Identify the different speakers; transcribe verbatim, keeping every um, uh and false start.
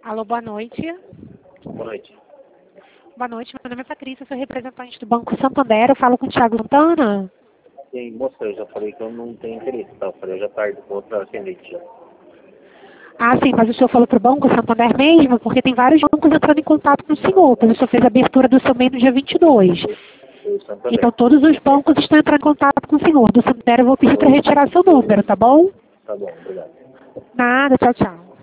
Speaker 1: Alô, boa noite.
Speaker 2: Boa noite.
Speaker 1: Boa noite, meu nome é Patrícia, sou representante do Banco Santander, eu falo com o Thiago Santana.
Speaker 2: Sim, moça, eu já falei que eu não tenho interesse, tá? Eu falei já tarde com outra atendente já.
Speaker 1: Ah, sim, mas o senhor falou para o Banco Santander mesmo? Porque tem vários bancos entrando em contato com o senhor, pois o senhor fez a abertura do seu MEI no dia vinte e dois.
Speaker 2: Eu Santander.
Speaker 1: Então todos os bancos estão entrando em contato com o senhor. Do Santander eu vou pedir para
Speaker 2: Eu-
Speaker 1: retirar seu
Speaker 2: eu-
Speaker 1: número, tá bom?
Speaker 2: Tá bom, obrigado.
Speaker 1: Nada, tchau, tchau.